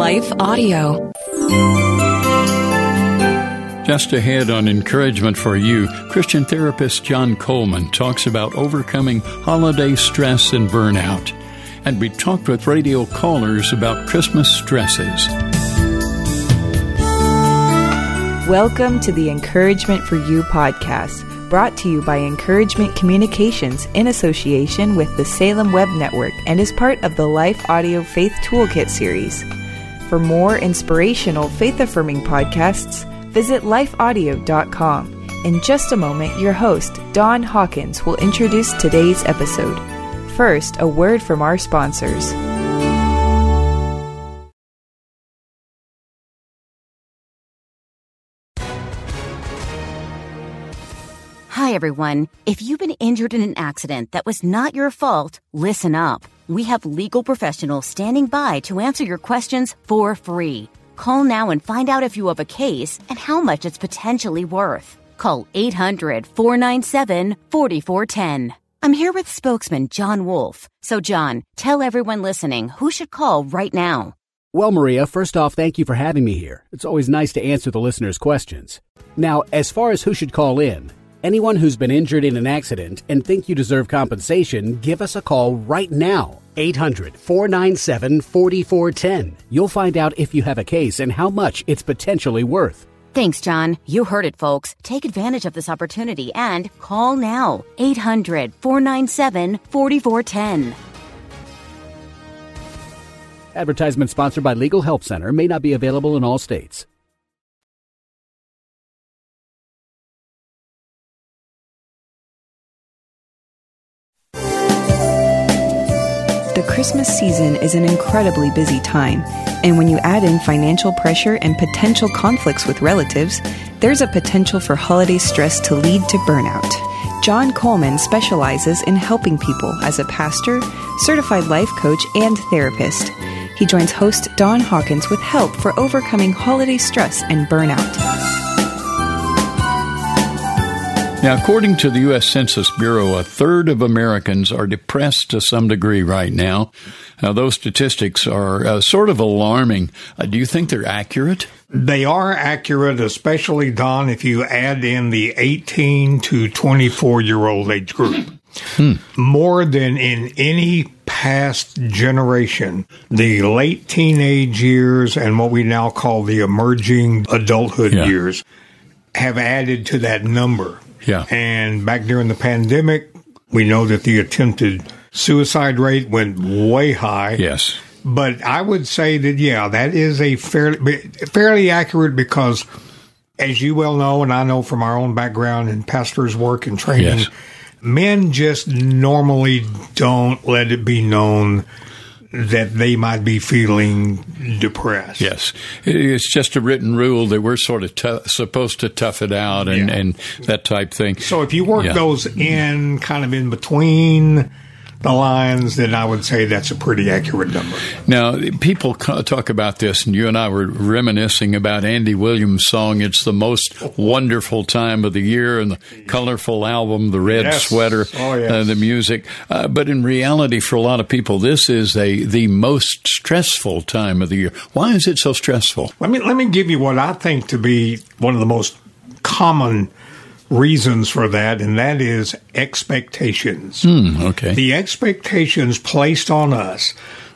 Life Audio. Just ahead on Encouragement for You, Christian therapist John Coleman talks about overcoming holiday stress and burnout. And we talked with radio callers about Christmas stresses. Welcome to the Encouragement for You podcast, brought to you by Encouragement Communications in association with the Salem Web Network and is part of the Life Audio Faith Toolkit series. For more inspirational, faith-affirming podcasts, visit lifeaudio.com. In just a moment, your host, Don Hawkins, will introduce today's episode. First, a word from our sponsors. Hi, everyone. If you've been injured in an accident that was not your fault, listen up. We have legal professionals standing by to answer your questions for free. Call now and find out if you have a case and how much it's potentially worth. Call 800-497-4410. I'm here with spokesman John Wolf. So, John, tell everyone listening who should call right now. Well, Maria, first off, thank you for having me here. It's always nice to answer the listeners' questions. Now, as far as who should call in, anyone who's been injured in an accident and think you deserve compensation, give us a call right now. 800-497-4410. You'll find out if you have a case and how much it's potentially worth. Thanks, John. You heard it, folks. Take advantage of this opportunity and call now. 800-497-4410. Advertisement sponsored by Legal Help Center. May not be available in all states. The Christmas season is an incredibly busy time, and when you add in financial pressure and potential conflicts with relatives, there's a potential for holiday stress to lead to burnout. John Coleman specializes in helping people as a pastor, certified life coach, and therapist. He joins host Don Hawkins with help for overcoming holiday stress and burnout. Now, according to the U.S. Census Bureau, a third of Americans are depressed to some degree right now. Now, those statistics are sort of alarming. Do you think they're accurate? They are accurate, especially, Don, if you add in the 18 to 24-year-old age group. More than in any past generation, the late teenage years and what we now call the emerging adulthood years have added to that number. Yeah. And back during the pandemic, we know that the attempted suicide rate went way high. Yes. But I would say that, that is a fairly accurate because, as you well know, and I know from our own background in pastor's work and training, men just normally don't let it be known that they might be feeling depressed. Yes. It's just a written rule that we're sort of supposed to tough it out and that type thing. So if you work those in kind of in between the lines, then I would say that's a pretty accurate number. Now, people talk about this, and you and I were reminiscing about Andy Williams' song, It's the Most Wonderful Time of the Year, and the colorful album, the red sweater, the music. But in reality, for a lot of people, this is the most stressful time of the year. Why is it so stressful? Let me give you what I think to be one of the most common reasons for that, and that is expectations. Okay. The expectations placed on us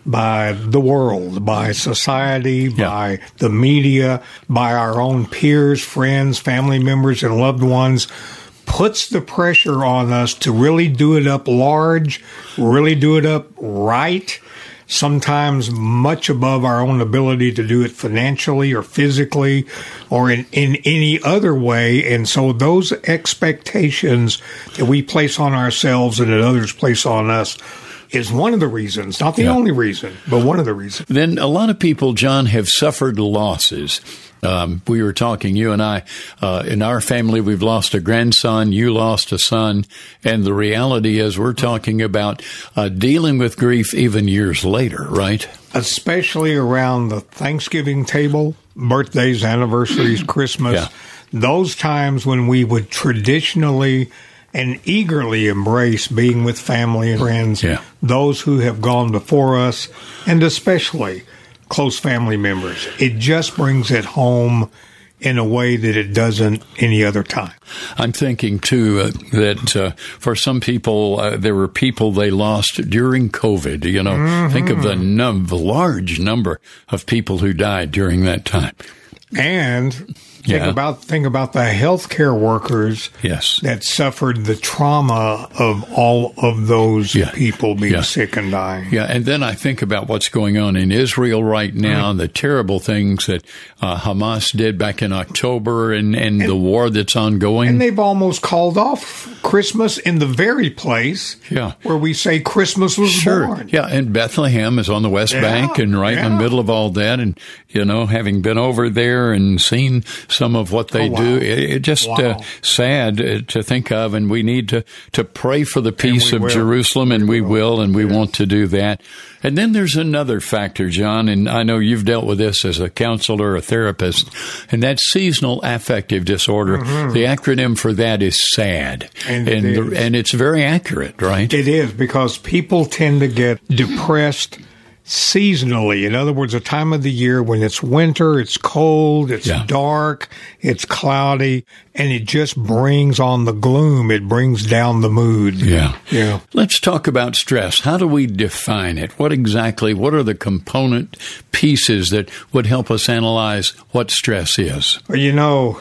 by the world, by society, by the media, by our own peers, friends, family members, and loved ones puts the pressure on us to really do it up large, really do it up right, sometimes much above our own ability to do it financially or physically or in any other way. And so those expectations that we place on ourselves and that others place on us is one of the reasons, not the only reason, but one of the reasons. Then a lot of people, John, have suffered losses. We were talking, you and I, in our family, we've lost a grandson, you lost a son, and the reality is we're talking about dealing with grief even years later, right? Especially around the Thanksgiving table, birthdays, anniversaries, Christmas, those times when we would traditionally and eagerly embrace being with family and friends, those who have gone before us, and especially close family members. It just brings it home in a way that it doesn't any other time. I'm thinking, too, that for some people, there were people they lost during COVID. You know, think of the large number of people who died during that time. And think about the healthcare workers that suffered the trauma of all of those people being sick and dying. Yeah, and then I think about what's going on in Israel right now, the terrible things that Hamas did back in October and the war that's ongoing. And they've almost called off Christmas in the very place where we say Christmas was born. Yeah, and Bethlehem is on the West Bank and right in the middle of all that. And, you know, having been over there and seen some of what they do, it's just sad to think of. And we need to pray for the peace of Jerusalem, and we will, and we want to do that. And then there's another factor, John, and I know you've dealt with this as a counselor, a therapist, and that's seasonal affective disorder. The acronym for that is SAD. And it's very accurate, right? It is, because people tend to get depressed seasonally. In other words, a time of the year when it's winter, it's cold, it's dark, it's cloudy, and it just brings on the gloom. It brings down the mood. Yeah. Let's talk about stress. How do we define it? What are the component pieces that would help us analyze what stress is? You know,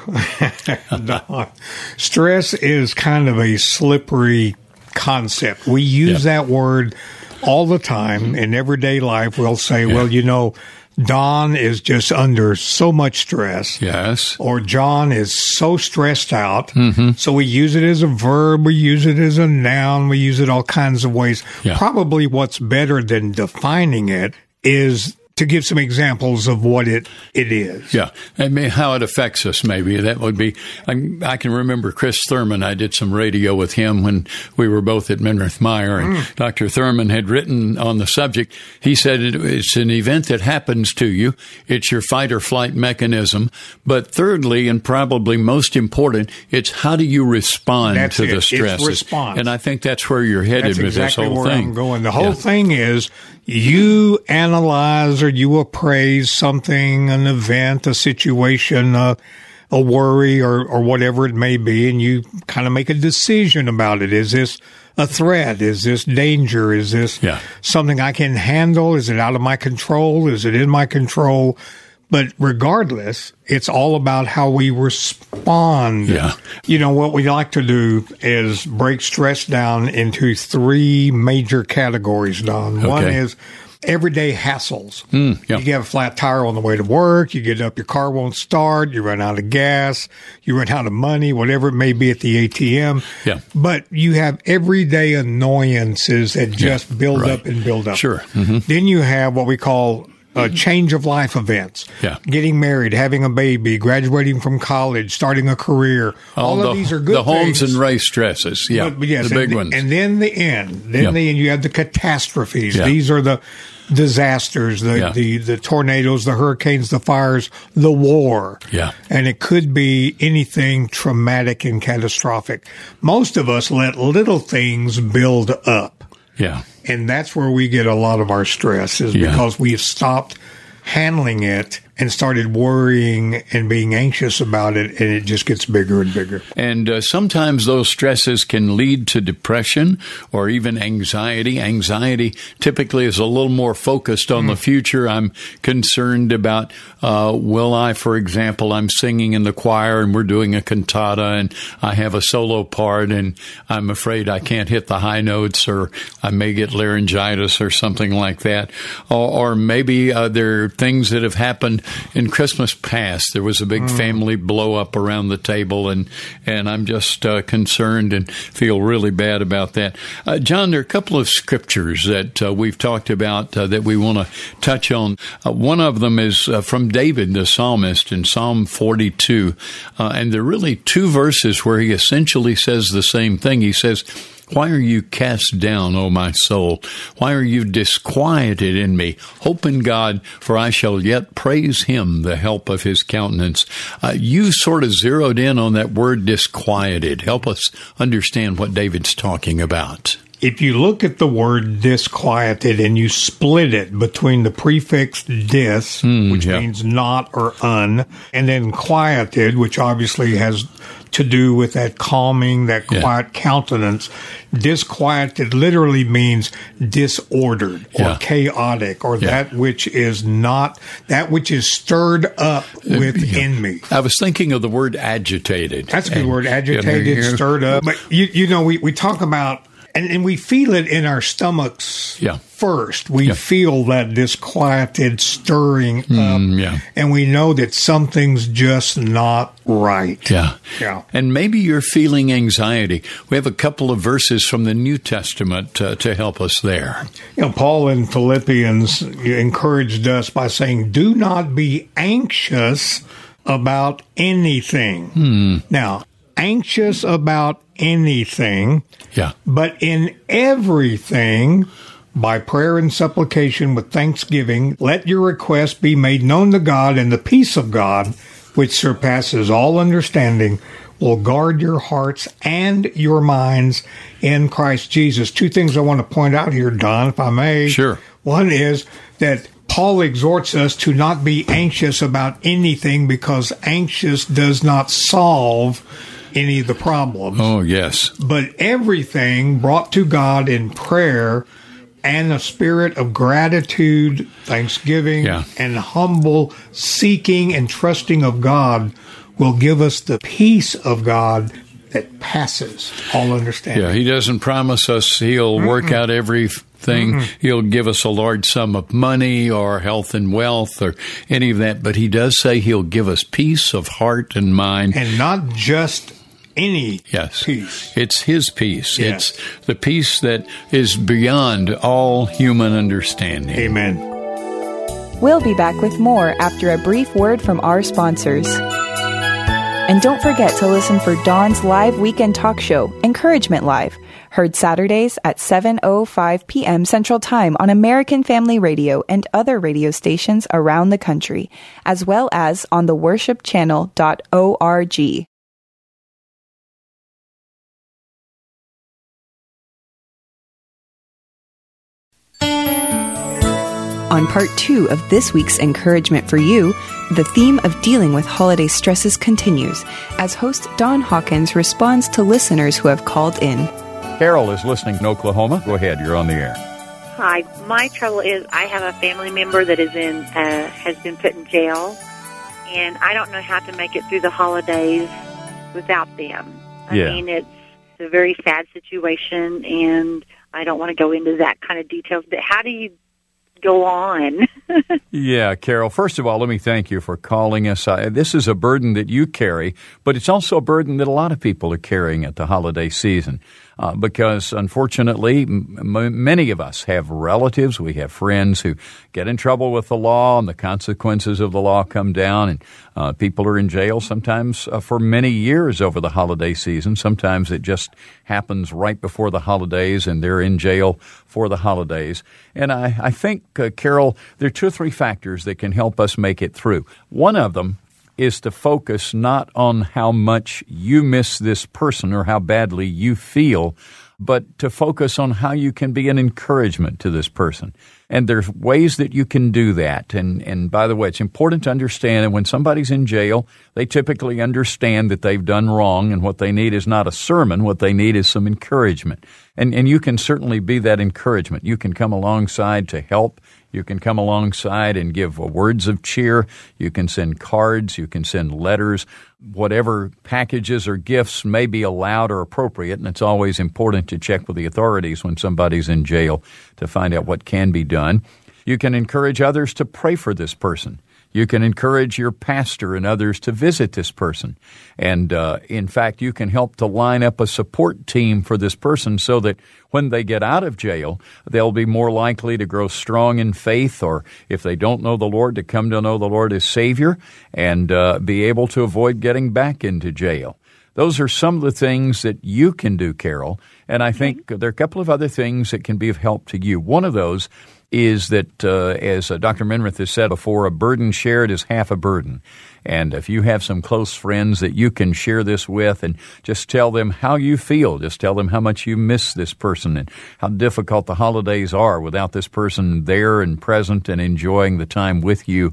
stress is kind of a slippery concept. We use that word all the time in everyday life. We'll say, well, you know, Don is just under so much stress. Yes. Or John is so stressed out. So we use it as a verb. We use it as a noun. We use it all kinds of ways. Probably what's better than defining it is to give some examples of what it is. Yeah. I mean, how it affects us, maybe. That would be, I can remember Chris Thurman. I did some radio with him when we were both at Minirth Meyer, and Dr. Thurman had written on the subject. He said it's an event that happens to you. It's your fight or flight mechanism. But thirdly, and probably most important, it's how do you respond to the stress. It's response. And I think that's where you're headed with this whole thing. That's exactly where I'm going. The whole thing is, you analyze or you appraise something, an event, a situation, a worry, or whatever it may be, and you kind of make a decision about it. Is this a threat? Is this danger? Is this something I can handle? Is it out of my control? Is it in my control? But regardless, it's all about how we respond. Yeah. You know, what we like to do is break stress down into three major categories, Don. Okay. One is everyday hassles. You have a flat tire on the way to work. You get up, your car won't start. You run out of gas. You run out of money, whatever it may be at the ATM. Yeah. But you have everyday annoyances that just build up and build up. Sure. Then you have what we call change of life events. Getting married, having a baby, graduating from college, starting a career. All of these are good things. The homes and race stresses. But yes, the big ones. And then the end. Then you have the catastrophes. These are the disasters, the tornadoes, the hurricanes, the fires, the war. And it could be anything traumatic and catastrophic. Most of us let little things build up. And that's where we get a lot of our stress, is because we have stopped handling it and started worrying and being anxious about it, and it just gets bigger and bigger. And sometimes those stresses can lead to depression or even anxiety. Anxiety typically is a little more focused on the future. I'm concerned about, will I, for example, I'm singing in the choir and we're doing a cantata and I have a solo part and I'm afraid I can't hit the high notes, or I may get laryngitis or something like that. Or maybe there are things that have happened in Christmas past. There was a big family blow up around the table, and I'm just concerned and feel really bad about that. John, there are a couple of scriptures that we've talked about that we want to touch on. One of them is from David, the psalmist, in Psalm 42. And there are really two verses where he essentially says the same thing. He says, "Why are you cast down, O my soul? Why are you disquieted in me? Hope in God, for I shall yet praise him, the help of his countenance." You sort of zeroed in on that word disquieted. Help us understand what David's talking about. if you look at the word disquieted and you split it between the prefix dis, which means not or un, and then quieted, which obviously has to do with that calming, that quiet countenance. Disquieted literally means disordered or chaotic, or that which is not, that which is stirred up within me. I was thinking of the word agitated. That's a good word, agitated, stirred up. But, you know, we talk about, and we feel it in our stomachs first. We feel that disquieted stirring up, and we know that something's just not right. Yeah. And maybe you're feeling anxiety. We have a couple of verses from the New Testament to help us there. You know, Paul in Philippians encouraged us by saying, do not be anxious about anything. Now, anxious about anything, but in everything, by prayer and supplication with thanksgiving, let your requests be made known to God, and the peace of God, which surpasses all understanding, will guard your hearts and your minds in Christ Jesus. Two things I want to point out here, Don, if I may. Sure. One is that Paul exhorts us to not be anxious about anything, because anxious does not solve any of the problems. Oh, yes. But everything brought to God in prayer and a spirit of gratitude, thanksgiving, and humble seeking and trusting of God will give us the peace of God that passes all understanding. Yeah, he doesn't promise us he'll work out everything. He'll give us a large sum of money or health and wealth or any of that, but he does say he'll give us peace of heart and mind. And not just any peace. It's his peace. It's the peace that is beyond all human understanding. Amen. We'll be back with more after a brief word from our sponsors. And don't forget to listen for Dawn's live weekend talk show, Encouragement Live, heard Saturdays at 7:05 p.m. Central Time on American Family Radio and other radio stations around the country, as well as on the worshipchannel.org. On part 2 of this week's Encouragement for You, the theme of dealing with holiday stresses continues as host Don Hawkins responds to listeners who have called in. Carol is listening in Oklahoma. Go ahead, you're on the air. Hi, my trouble is I have a family member that is has been put in jail, and I don't know how to make it through the holidays without them. I mean, it's a very sad situation, and I don't want to go into that kind of details, but how do you go on? Yeah, Carol, first of all, let me thank you for calling us. This is a burden that you carry, but it's also a burden that a lot of people are carrying at the holiday season. Because unfortunately, many of us have relatives, we have friends who get in trouble with the law, and the consequences of the law come down, and people are in jail sometimes for many years over the holiday season. Sometimes it just happens right before the holidays, and they're in jail for the holidays. And I think, Carol, there are 2 or 3 factors that can help us make it through. One of them is to focus not on how much you miss this person or how badly you feel, but to focus on how you can be an encouragement to this person. And there's ways that you can do that. And by the way, it's important to understand that when somebody's in jail, they typically understand that they've done wrong, and what they need is not a sermon. What they need is some encouragement. And you can certainly be that encouragement. You can come alongside to help. You can come alongside and give words of cheer. You can send cards. You can send letters. Whatever packages or gifts may be allowed or appropriate, and it's always important to check with the authorities when somebody's in jail to find out what can be done. You can encourage others to pray for this person. You can encourage your pastor and others to visit this person. And in fact, you can help to line up a support team for this person so that when they get out of jail, they'll be more likely to grow strong in faith, or if they don't know the Lord, to come to know the Lord as Savior and be able to avoid getting back into jail. Those are some of the things that you can do, Carol. And I think there are a couple of other things that can be of help to you. One of those is that, as Dr. Menrith has said before, a burden shared is half a burden. And if you have some close friends that you can share this with and just tell them how you feel, just tell them how much you miss this person and how difficult the holidays are without this person there and present and enjoying the time with you,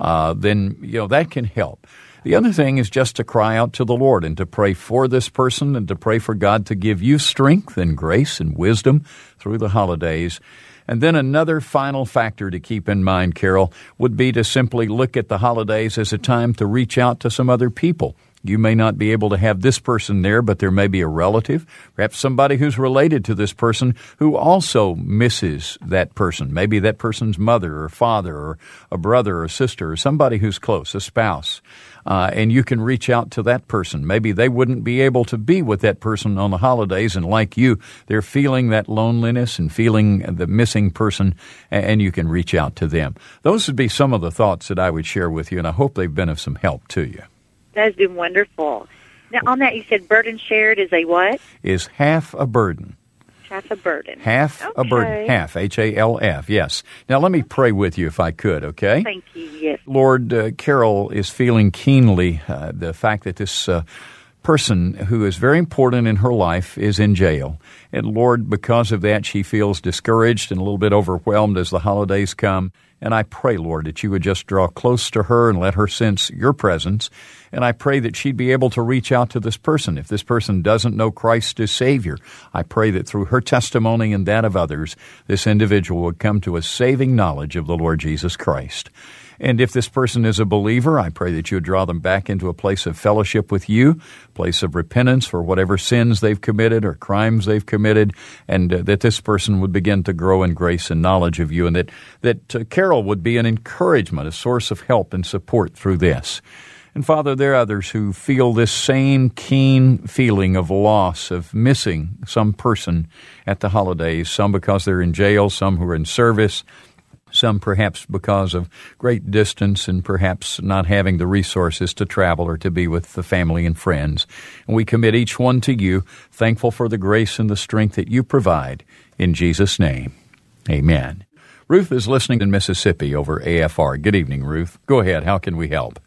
then, that can help. The other thing is just to cry out to the Lord and to pray for this person and to pray for God to give you strength and grace and wisdom through the holidays. And then another final factor to keep in mind, Carol, would be to simply look at the holidays as a time to reach out to some other people. You may not be able to have this person there, but there may be a relative, perhaps somebody who's related to this person who also misses that person. Maybe that person's mother or father or a brother or sister or somebody who's close, a spouse. And you can reach out to that person. Maybe they wouldn't be able to be with that person on the holidays, and like you, they're feeling that loneliness and feeling the missing person, and you can reach out to them. Those would be some of the thoughts that I would share with you, and I hope they've been of some help to you. That's been wonderful. Now, on that, you said burden shared is a what? Is half a burden. Half a burden. Half a burden. Half, H-A-L-F, yes. Now, let me pray with you if I could, okay? Thank you, yes. Lord, Carol is feeling keenly the fact that this person who is very important in her life is in jail. And Lord, because of that, she feels discouraged and a little bit overwhelmed as the holidays come. And I pray, Lord, that you would just draw close to her and let her sense your presence. And I pray that she'd be able to reach out to this person. If this person doesn't know Christ as Savior, I pray that through her testimony and that of others, this individual would come to a saving knowledge of the Lord Jesus Christ. And if this person is a believer, I pray that you would draw them back into a place of fellowship with you, a place of repentance for whatever sins they've committed or crimes they've committed, and that this person would begin to grow in grace and knowledge of you, and that Carol would be an encouragement, a source of help and support through this. And Father, there are others who feel this same keen feeling of loss, of missing some person at the holidays, some because they're in jail, some who are in service, some perhaps because of great distance and perhaps not having the resources to travel or to be with the family and friends. And we commit each one to you, thankful for the grace and the strength that you provide. In Jesus' name, amen. Ruth is listening in Mississippi over AFR. Good evening, Ruth. Go ahead. How can we help?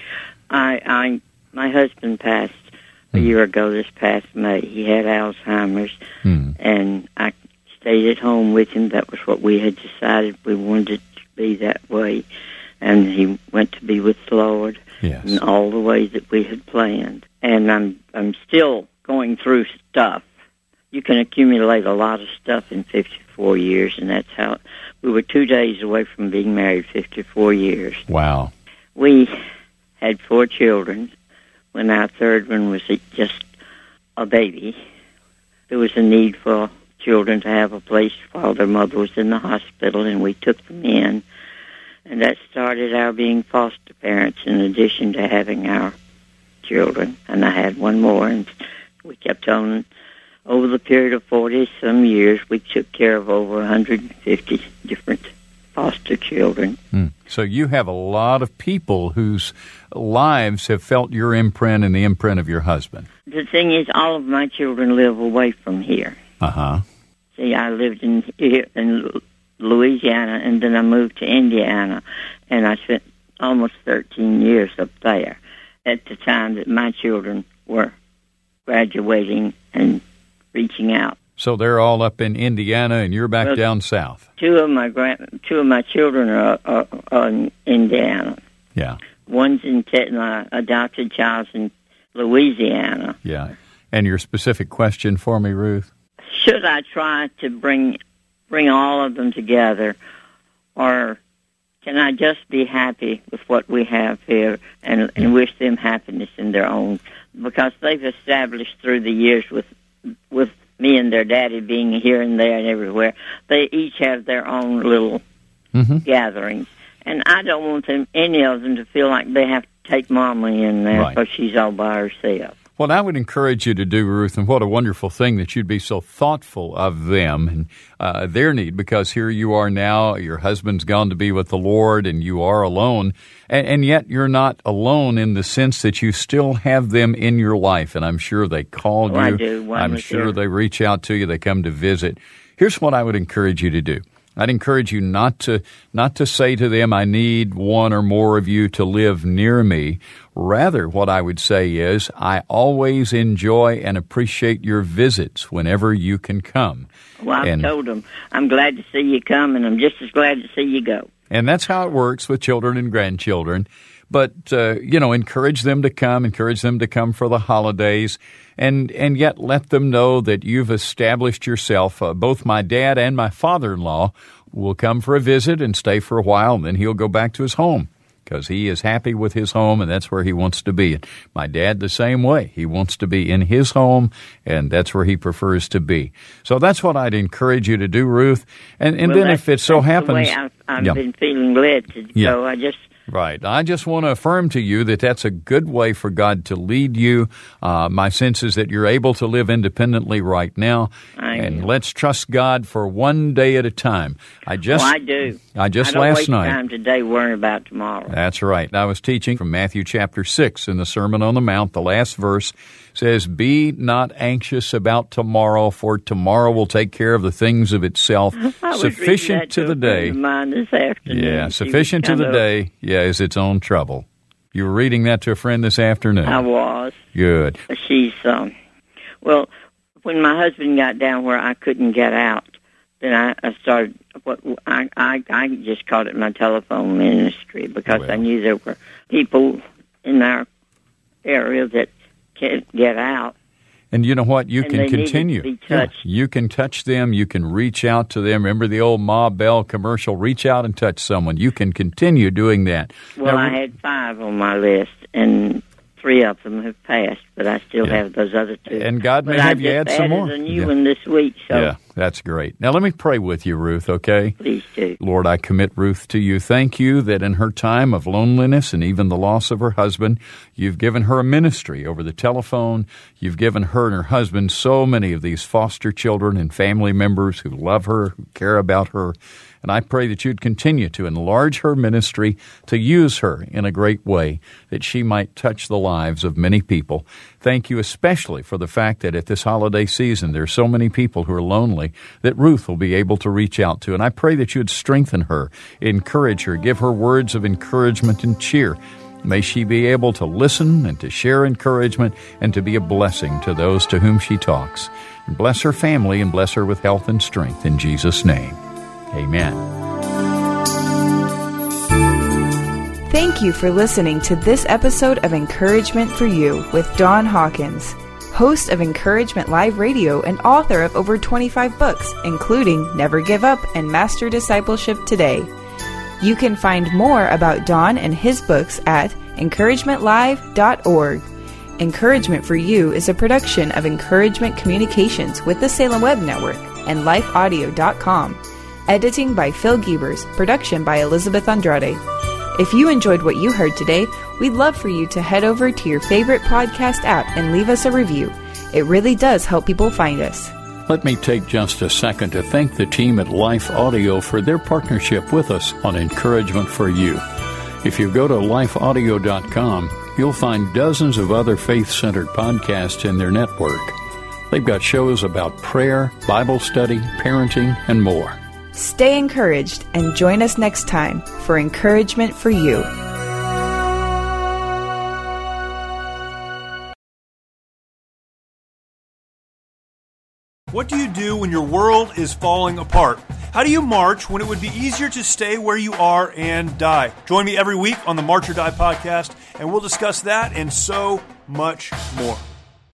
My husband passed a year ago this past May. He had Alzheimer's, and I stayed at home with him. That was what we had decided. We wanted it to be that way. And he went to be with the Lord in all the ways that we had planned. And I'm still going through stuff. You can accumulate a lot of stuff in 54 years, and that's how we were 2 days away from being married 54 years. Wow. We had 4 children. When our third one was just a baby, there was a need for children to have a place while their mother was in the hospital, and we took them in. And that started our being foster parents in addition to having our children. And I had one more, and we kept on. Over the period of 40-some years, we took care of over 150 different foster children. So you have a lot of people whose lives have felt your imprint and the imprint of your husband. The thing is, all of my children live away from here. Uh-huh. See, I lived in Louisiana, and then I moved to Indiana, and I spent almost 13 years up there at the time that my children were graduating and reaching out. So they're all up in Indiana, and you're back down south. Two of my children are in Indiana. Yeah. One's in my adopted child's in Louisiana. Yeah. And your specific question for me, Ruth? Should I try to bring all of them together, or can I just be happy with what we have here and wish them happiness in their own? Because they've established through the years with me and their daddy being here and there and everywhere, they each have their own little gatherings. And I don't want any of them to feel like they have to take Mama in there because she's all by herself. What I would encourage you to do, Ruth, and what a wonderful thing that you'd be so thoughtful of them and their need, because here you are now, your husband's gone to be with the Lord, and you are alone, and yet you're not alone in the sense that you still have them in your life, and I'm sure they call you. I do. I'm sure they reach out to you. They come to visit. Here's what I would encourage you to do. I'd encourage you not to say to them, I need one or more of you to live near me. Rather, what I would say is, I always enjoy and appreciate your visits whenever you can come. Well, I've told them, I'm glad to see you come, and I'm just as glad to see you go. And that's how it works with children and grandchildren. But, encourage them to come for the holidays, and yet let them know that you've established yourself. Both my dad and my father-in-law will come for a visit and stay for a while, and then he'll go back to his home because he is happy with his home, and that's where he wants to be. And my dad the same way. He wants to be in his home, and that's where he prefers to be. So that's what I'd encourage you to do, Ruth. And then if it so happens... the way I've been feeling led to go. Right. I just want to affirm to you that that's a good way for God to lead you. My sense is that you're able to live independently right now. And let's trust God for one day at a time. I do. I don't waste time today worrying about tomorrow. That's right. I was teaching from Matthew chapter 6 in the Sermon on the Mount. The last verse says, be not anxious about tomorrow, for tomorrow will take care of the things of itself. Sufficient to the day. This afternoon. Yeah, sufficient to the day, is its own trouble. You were reading that to a friend this afternoon. I was. Good. She's, when my husband got down where I couldn't get out, then I started, I just called it my telephone ministry because I knew there were people in our area that can't get out. And you know what? You can continue. You can touch them. You can reach out to them. Remember the old Ma Bell commercial, reach out and touch someone. You can continue doing that. Well, I had 5 on my list, and 3 of them have passed, but I still have those other 2. And God may have you add some more. I added a new one this week. So. Yeah, that's great. Now let me pray with you, Ruth, okay? Please do. Lord, I commit Ruth to you. Thank you that in her time of loneliness and even the loss of her husband, you've given her a ministry over the telephone. You've given her and her husband so many of these foster children and family members who love her, who care about her. And I pray that you'd continue to enlarge her ministry, to use her in a great way, that she might touch the lives of many people. Thank you especially for the fact that at this holiday season there are so many people who are lonely that Ruth will be able to reach out to. And I pray that you'd strengthen her, encourage her, give her words of encouragement and cheer. May she be able to listen and to share encouragement and to be a blessing to those to whom she talks. And bless her family and bless her with health and strength in Jesus' name. Amen. Thank you for listening to this episode of Encouragement for You with Don Hawkins, host of Encouragement Live Radio and author of over 25 books, including Never Give Up and Master Discipleship Today. You can find more about Don and his books at encouragementlive.org. Encouragement for You is a production of Encouragement Communications with the Salem Web Network and lifeaudio.com. Editing by Phil Giebers, production by Elizabeth Andrade. If you enjoyed what you heard today, we'd love for you to head over to your favorite podcast app and leave us a review. It really does help people find us. Let me take just a second to thank the team at Life Audio for their partnership with us on Encouragement for You. If you go to lifeaudio.com, you'll find dozens of other faith-centered podcasts in their network. They've got shows about prayer, Bible study, parenting, and more. Stay encouraged and join us next time for Encouragement for You. What do you do when your world is falling apart? How do you march when it would be easier to stay where you are and die? Join me every week on the March or Die podcast, and we'll discuss that and so much more.